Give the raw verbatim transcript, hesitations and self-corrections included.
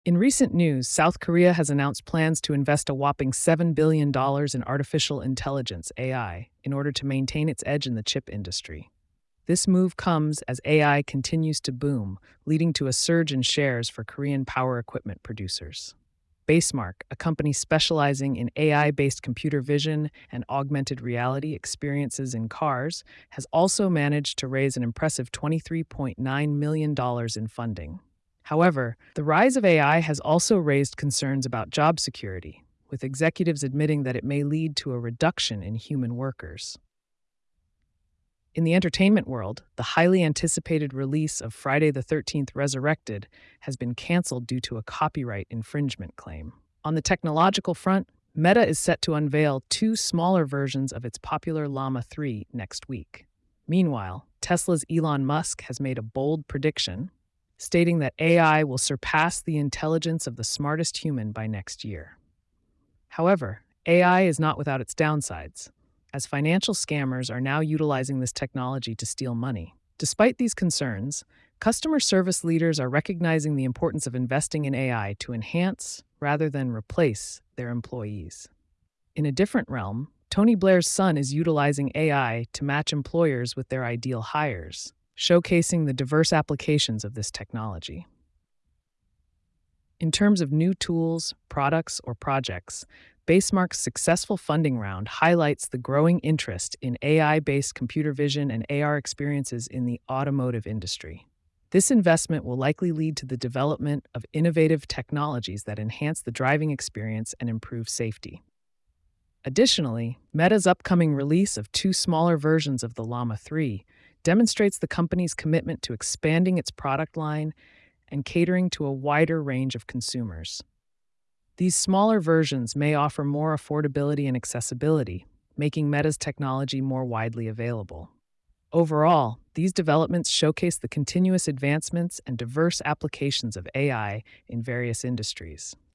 In recent news, South Korea has announced plans to invest a whopping seven billion dollars in artificial intelligence A I in order to maintain its edge in the chip industry. This move comes as A I continues to boom, leading to a surge in shares for Korean power equipment producers. Basemark, a company specializing in A I based computer vision and augmented reality experiences in cars, has also managed to raise an impressive twenty-three point nine million dollars in funding. However, the rise of A I has also raised concerns about job security, with executives admitting that it may lead to a reduction in human workers. In the entertainment world, the highly anticipated release of Friday the thirteenth Resurrected has been canceled due to a copyright infringement claim. On the technological front, Meta is set to unveil two smaller versions of its popular Llama three next week. Meanwhile, Tesla's Elon Musk has made a bold prediction, stating that A I will surpass the intelligence of the smartest human by next year. However, A I is not without its downsides, as financial scammers are now utilizing this technology to steal money. Despite these concerns, customer service leaders are recognizing the importance of investing in A I to enhance rather than replace their employees. In a different realm, Tony Blair's son is utilizing A I to match employers with their ideal hires, showcasing the diverse applications of this technology. In terms of new tools, products, or projects, Basemark's successful funding round highlights the growing interest in A I-based computer vision and A R experiences in the automotive industry. This investment will likely lead to the development of innovative technologies that enhance the driving experience and improve safety. Additionally, Meta's upcoming release of two smaller versions of the Llama three demonstrates the company's commitment to expanding its product line and catering to a wider range of consumers. These smaller versions may offer more affordability and accessibility, making Meta's technology more widely available. Overall, these developments showcase the continuous advancements and diverse applications of A I in various industries.